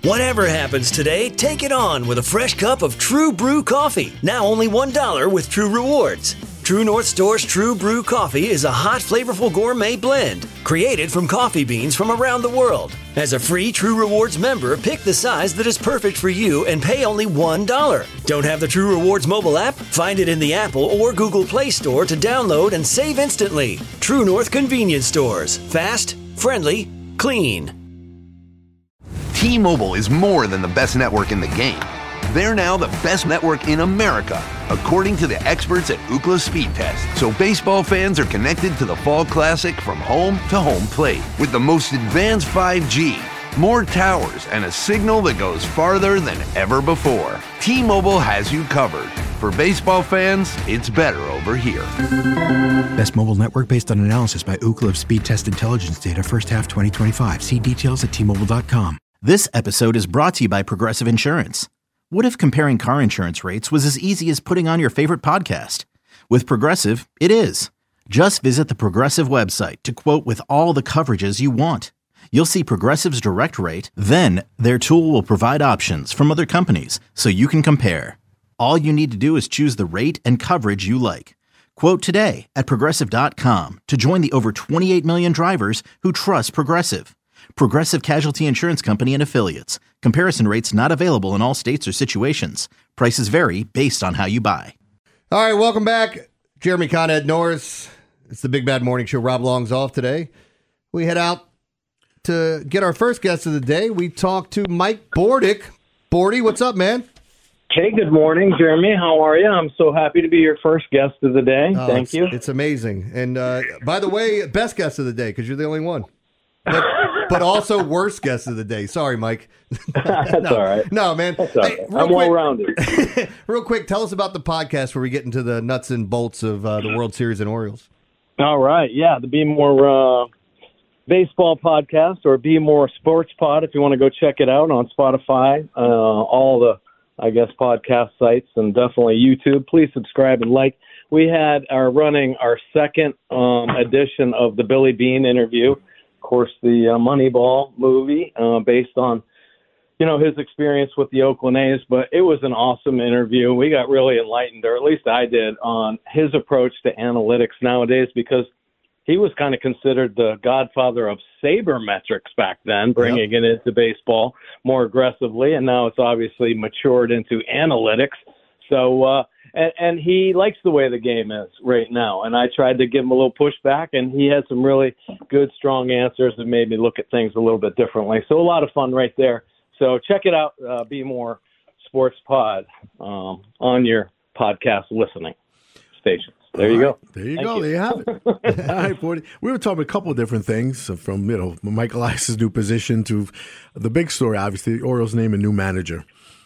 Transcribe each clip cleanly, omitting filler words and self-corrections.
Whatever happens today, take it on with a fresh cup of True Brew coffee. Now only $1 with True Rewards. True North Store's True Brew coffee is a hot, flavorful gourmet blend created from coffee beans from around the world. As a free True Rewards member, pick the size that is perfect for you and pay only $1. Don't have the True Rewards mobile app? Find it in the Apple or Google Play Store to download and save instantly. True North Convenience Stores. Fast, friendly, clean. T-Mobile is more than the best network in the game. They're now the best network in America, according to the experts at Ookla Speed Test. So baseball fans are connected to the Fall Classic from home to home plate with the most advanced 5G, more towers, and a signal that goes farther than ever before. T-Mobile has you covered. For baseball fans, it's better over here. Best mobile network based on analysis by Ookla of Speed Test Intelligence data first half 2025. See details at T-Mobile.com. This episode is brought to you by Progressive Insurance. What if comparing car insurance rates was as easy as putting on your favorite podcast? With Progressive, it is. Just visit the Progressive website to quote with all the coverages you want. You'll see Progressive's direct rate, then their tool will provide options from other companies so you can compare. All you need to do is choose the rate and coverage you like. Quote today at Progressive.com to join the over 28 million drivers who trust Progressive. Progressive Casualty Insurance Company and Affiliates. Comparison rates not available in all states or situations. Prices vary based on how you buy. All right, welcome back. Jeremy Conrad Norris. It's the Big Bad Morning Show. Rob Long's off today. We head out to get our first guest of the day. We talk to Mike Bordick. Bordy, what's up, man? Hey, good morning, Jeremy. How are you? I'm so happy to be your first guest of the day. Thank you. It's amazing. And by the way, best guest of the day because you're the only one. But also worst guest of the day. Sorry, Mike. That's all right. No, man. That's all right. I'm well-rounded. Real quick, tell us about the podcast where we get into the nuts and bolts of the World Series and Orioles. All right. Yeah, the Be More Baseball podcast or Be More Sports Pod if you want to go check it out on Spotify, all the, I guess, podcast sites, and definitely YouTube. Please subscribe and like. We are running our second edition of the Billy Beane interview. Of course, the Moneyball movie based on, his experience with the Oakland A's. But it was an awesome interview. We got really enlightened, or at least I did, on his approach to analytics nowadays because he was kind of considered the godfather of sabermetrics back then, bringing it into baseball more aggressively. And now it's obviously matured into analytics. So, and he likes the way the game is right now. And I tried to give him a little pushback, and he had some really good, strong answers that made me look at things a little bit differently. So a lot of fun right there. So check it out, Be More Sports Pod on your podcast listening stations. There you go. There you go. There you have it. All right, Bordy. We were talking a couple of different things from, Michael Elias's new position to the big story, obviously, the Orioles name a new manager.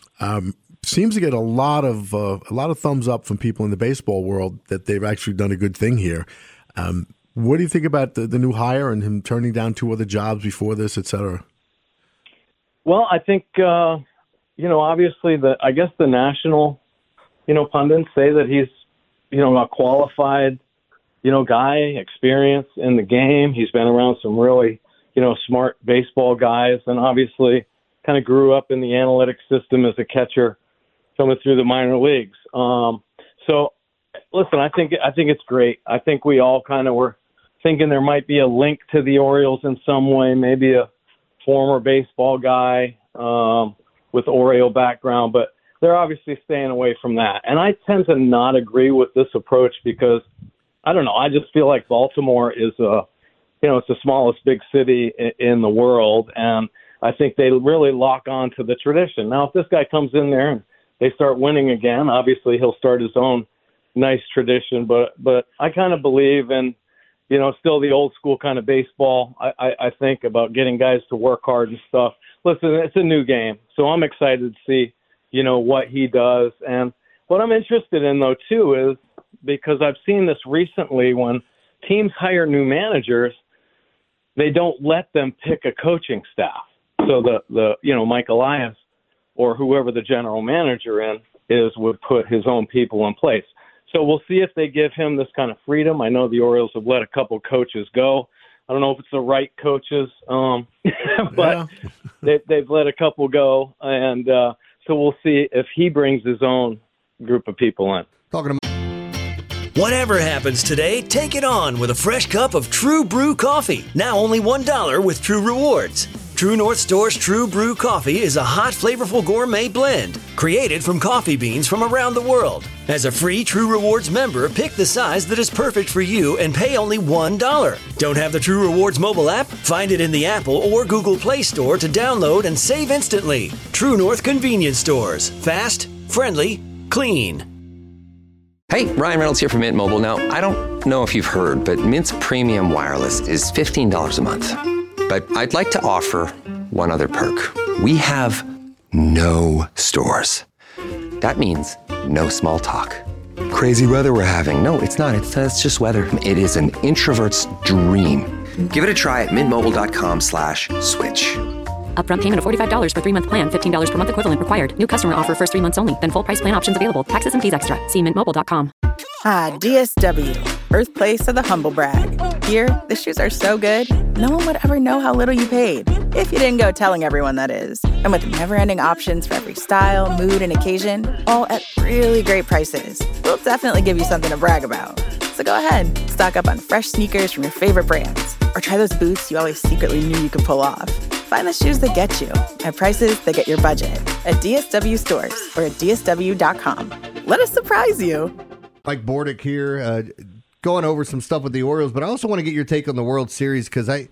Seems to get a lot of thumbs up from people in the baseball world that they've actually done a good thing here. What do you think about the new hire and him turning down 2 other jobs before this, et cetera? Well, I think, obviously I guess the national, pundits say that he's, a qualified, guy, experience in the game. He's been around some really, smart baseball guys, and obviously kind of grew up in the analytics system as a catcher coming through the minor leagues. So listen, I think it's great. I think we all kind of were thinking there might be a link to the Orioles in some way, maybe a former baseball guy with Oriole background, but they're obviously staying away from that. And I tend to not agree with this approach because, I don't know, I just feel like Baltimore is it's the smallest big city in the world, and I think they really lock on to the tradition. Now, if this guy comes in there and they start winning again, obviously he'll start his own nice tradition, but I kind of believe in, still the old school kind of baseball. I think about getting guys to work hard and stuff. Listen, it's a new game, so I'm excited to see, what he does. And what I'm interested in, though, too, is because I've seen this recently when teams hire new managers, they don't let them pick a coaching staff. So the Mike Elias or whoever the general manager would put his own people in place. So we'll see if they give him this kind of freedom. I know the Orioles have let a couple coaches go. I don't know if it's the right coaches, but they've let a couple go, and so we'll see if he brings his own group of people in. Talking to Whatever happens today, take it on with a fresh cup of True Brew coffee. Now only $1 with True Rewards. True North Store's True Brew coffee is a hot, flavorful gourmet blend created from coffee beans from around the world. As a free True Rewards member, pick the size that is perfect for you and pay only $1. Don't have the True Rewards mobile app? Find it in the Apple or Google Play Store to download and save instantly. True North Convenience Stores. Fast, friendly, clean. Hey, Ryan Reynolds here from Mint Mobile. Now, I don't know if you've heard, but Mint's premium wireless is $15 a month. But I'd like to offer one other perk. We have no stores. That means no small talk. Crazy weather we're having. No, it's not. It's just weather. It is an introvert's dream. Give it a try at mintmobile.com/switch. Upfront payment of $45 for 3-month plan, $15 per month equivalent required. New customer offer first 3 months only. Then full price plan options available. Taxes and fees extra. See mintmobile.com. Ah, DSW, birthplace of the humble brag. Here, the shoes are so good, no one would ever know how little you paid. If you didn't go telling everyone, that is. And with never-ending options for every style, mood, and occasion, all at really great prices, we'll definitely give you something to brag about. So go ahead, stock up on fresh sneakers from your favorite brands. Or try those boots you always secretly knew you could pull off. Find the shoes that get you at prices that get your budget at DSW stores or at DSW.com. Let us surprise you. Mike Bordick here, going over some stuff with the Orioles, but I also want to get your take on the World Series because Ed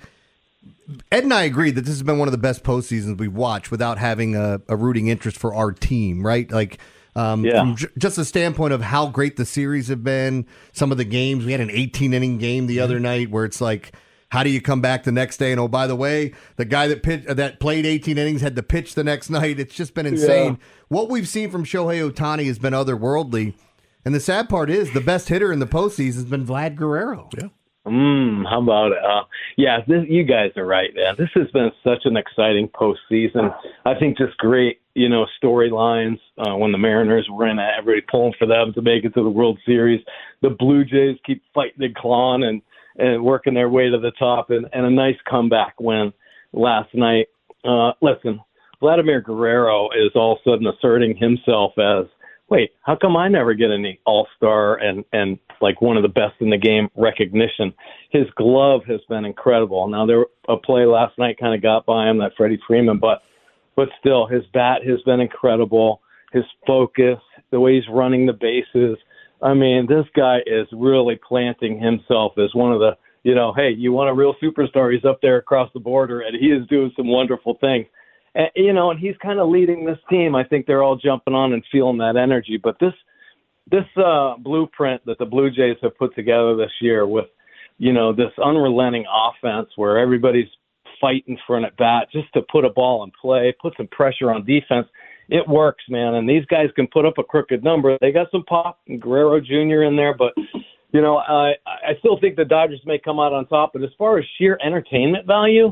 and I agree that this has been one of the best postseasons we've watched without having a rooting interest for our team, right? Like, from just the standpoint of how great the series have been, some of the games. We had an 18-inning game the other night where it's like, how do you come back the next day? And, oh, by the way, the guy that played 18 innings had to pitch the next night. It's just been insane. Yeah. What we've seen from Shohei Ohtani has been otherworldly. And the sad part is the best hitter in the postseason has been Vlad Guerrero. Yeah. How about it? You guys are right, man. This has been such an exciting postseason. I think just great, storylines when the Mariners were in, everybody pulling for them to make it to the World Series. The Blue Jays keep fighting and clawing and working their way to the top, and a nice comeback win last night. Listen, Vladimir Guerrero is all of a sudden asserting himself as, wait, how come I never get any all-star and like one of the best in the game recognition? His glove has been incredible. Now, a play last night kind of got by him, that Freddie Freeman, but still, his bat has been incredible. His focus, the way he's running the bases. I mean, this guy is really planting himself as one of the, hey, you want a real superstar, he's up there across the border, and he is doing some wonderful things. And, and he's kind of leading this team. I think they're all jumping on and feeling that energy. But this blueprint that the Blue Jays have put together this year with, this unrelenting offense where everybody's fighting for an at-bat just to put a ball in play, put some pressure on defense, it works, man. And these guys can put up a crooked number. They got some pop and Guerrero Jr. in there, but, I still think the Dodgers may come out on top. But as far as sheer entertainment value,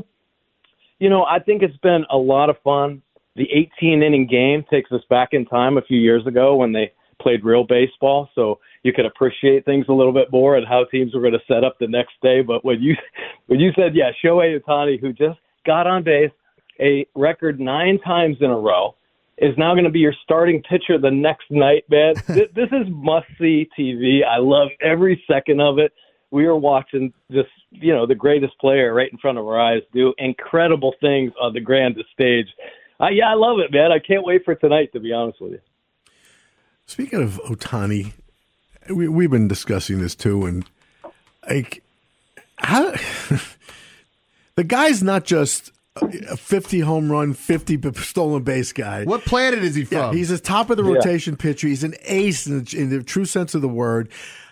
I think it's been a lot of fun. The 18-inning game takes us back in time a few years ago when they played real baseball, so you could appreciate things a little bit more and how teams were going to set up the next day. But when you said, Shohei Ohtani, who just got on base a record 9 times in a row, is now going to be your starting pitcher the next night, man. This is must-see TV. I love every second of it. We are watching just, the greatest player right in front of our eyes do incredible things on the grandest stage. I love it, man. I can't wait for tonight, to be honest with you. Speaking of Ohtani, we've been discussing this too, and like, how the guy's not just a 50 home run, 50 stolen base guy. What planet is he from? Yeah, he's a top of the rotation pitcher. He's an ace in the true sense of the word.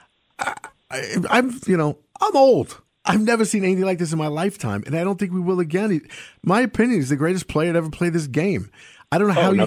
I'm old. I've never seen anything like this in my lifetime, and I don't think we will again. My opinion is the greatest player to ever play this game. I don't know how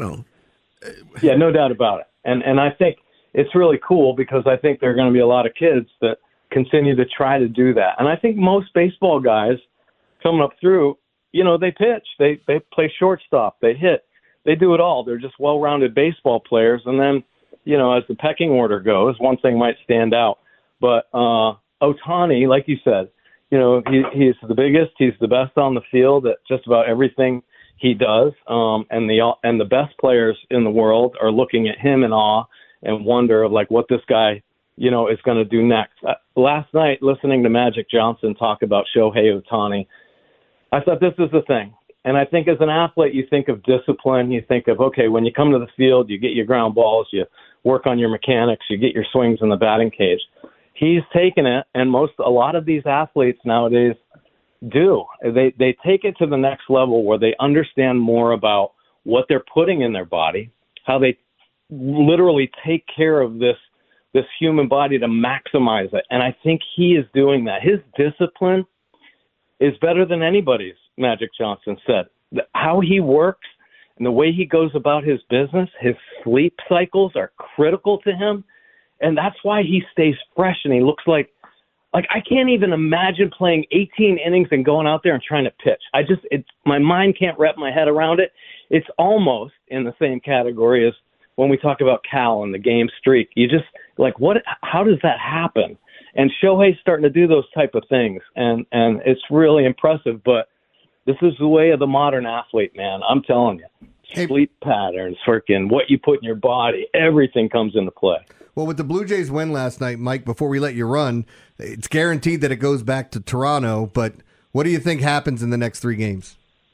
Yeah, no doubt about it. And I think it's really cool because I think there are going to be a lot of kids that continue to try to do that. And I think most baseball guys coming up through, they pitch, they play shortstop, they hit, they do it all. They're just well-rounded baseball players. And then, as the pecking order goes, one thing might stand out. But Ohtani, like you said, he's the biggest. He's the best on the field at just about everything he does. And the best players in the world are looking at him in awe and wonder of like what this guy, is going to do next. Last night, listening to Magic Johnson talk about Shohei Ohtani, I thought this is the thing. And I think as an athlete, you think of discipline. You think of, okay, when you come to the field, you get your ground balls, you work on your mechanics, you get your swings in the batting cage. He's taken it, and a lot of these athletes nowadays do. They take it to the next level where they understand more about what they're putting in their body, how they literally take care of this human body to maximize it. And I think he is doing that. His discipline is better than anybody's, Magic Johnson said. How he works and the way he goes about his business, his sleep cycles are critical to him. And that's why he stays fresh and he looks like I can't even imagine playing 18 innings and going out there and trying to pitch. My mind can't wrap my head around it. It's almost in the same category as when we talk about Cal and the game streak. You just how does that happen? And Shohei's starting to do those type of things, and it's really impressive. But this is the way of the modern athlete, man. I'm telling you. Sleep patterns, freaking what you put in your body, everything comes into play. Well, with the Blue Jays win last night, Mike, before we let you run, it's guaranteed that it goes back to Toronto. But what do you think happens in the next 3 games?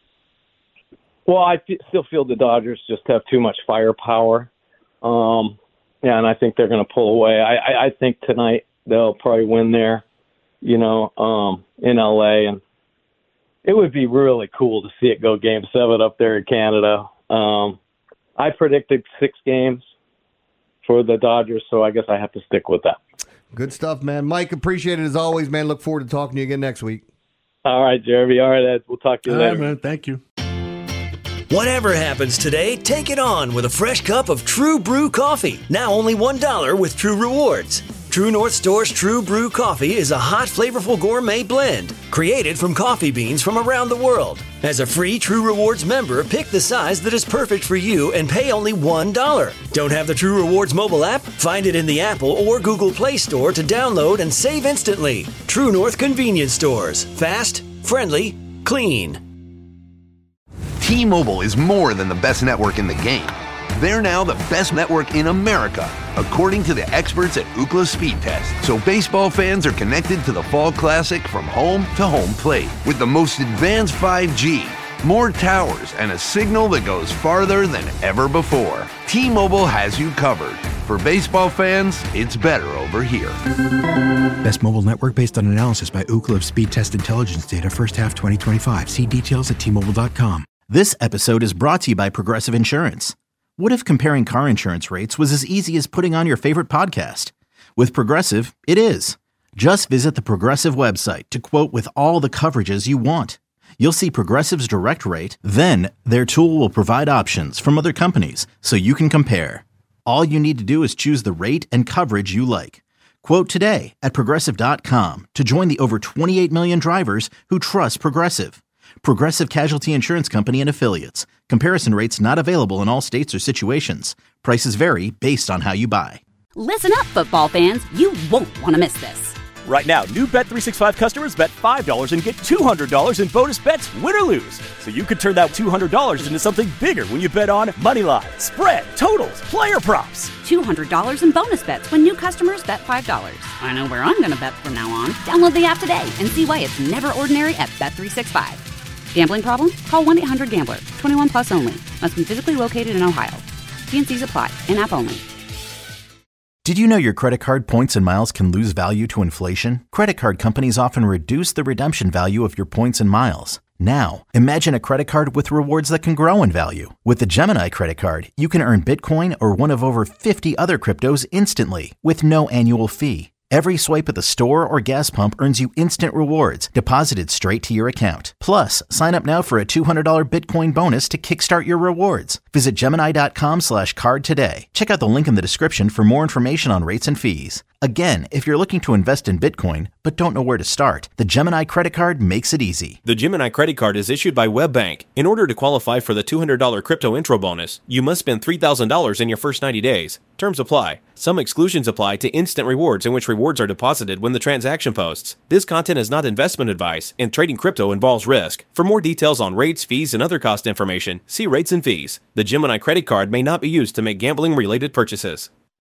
Well, I still feel the Dodgers just have too much firepower. And I think they're going to pull away. I think tonight they'll probably win there, in L.A. And it would be really cool to see it go Game 7 up there in Canada. I predicted 6 games for the Dodgers, so I guess I have to stick with that. Good stuff, man. Mike, appreciate it as always, man. Look forward to talking to you again next week. All right, Jeremy. All right, Ed. We'll talk to you later. All right, man. Thank you. Whatever happens today, take it on with a fresh cup of True Brew coffee. Now only $1 with True Rewards. True North Store's True Brew coffee is a hot, flavorful gourmet blend created from coffee beans from around the world. As a free True Rewards member, pick the size that is perfect for you and pay only $1. Don't have the True Rewards mobile app? Find it in the Apple or Google Play Store to download and save instantly. True North Convenience Stores. Fast, friendly, clean. T-Mobile is more than the best network in the game. They're now the best network in America, according to the experts at Ookla Speed Test. So baseball fans are connected to the Fall Classic from home to home plate with the most advanced 5G, more towers, and a signal that goes farther than ever before. T-Mobile has you covered. For baseball fans, it's better over here. Best mobile network based on analysis by Ookla of Speed Test Intelligence data first half 2025. See details at T-Mobile.com. This episode is brought to you by Progressive Insurance. What if comparing car insurance rates was as easy as putting on your favorite podcast? With Progressive, it is. Just visit the Progressive website to quote with all the coverages you want. You'll see Progressive's direct rate, then their tool will provide options from other companies so you can compare. All you need to do is choose the rate and coverage you like. Quote today at Progressive.com to join the over 28 million drivers who trust Progressive. Progressive Casualty Insurance Company and Affiliates. Comparison rates not available in all states or situations. Prices vary based on how you buy. Listen up, football fans. You won't want to miss this. Right now, new Bet365 customers bet $5 and get $200 in bonus bets, win or lose. So you could turn that $200 into something bigger when you bet on moneyline, spread, totals, player props. $200 in bonus bets when new customers bet $5. I know where I'm going to bet from now on. Download the app today and see why it's never ordinary at Bet365. Gambling problem? Call 1-800-GAMBLER. 21 plus only. Must be physically located in Ohio. T&Cs apply. In-app only. Did you know your credit card points and miles can lose value to inflation? Credit card companies often reduce the redemption value of your points and miles. Now, imagine a credit card with rewards that can grow in value. With the Gemini credit card, you can earn Bitcoin or one of over 50 other cryptos instantly with no annual fee. Every swipe at the store or gas pump earns you instant rewards deposited straight to your account. Plus, sign up now for a $200 Bitcoin bonus to kickstart your rewards. Visit Gemini.com/card today. Check out the link in the description for more information on rates and fees. Again, if you're looking to invest in Bitcoin but don't know where to start, the Gemini credit card makes it easy. The Gemini credit card is issued by WebBank. In order to qualify for the $200 crypto intro bonus, you must spend $3,000 in your first 90 days. Terms apply. Some exclusions apply to instant rewards, in which rewards are deposited when the transaction posts. This content is not investment advice, and trading crypto involves risk. For more details on rates, fees, and other cost information, see rates and fees. The Gemini credit card may not be used to make gambling-related purchases.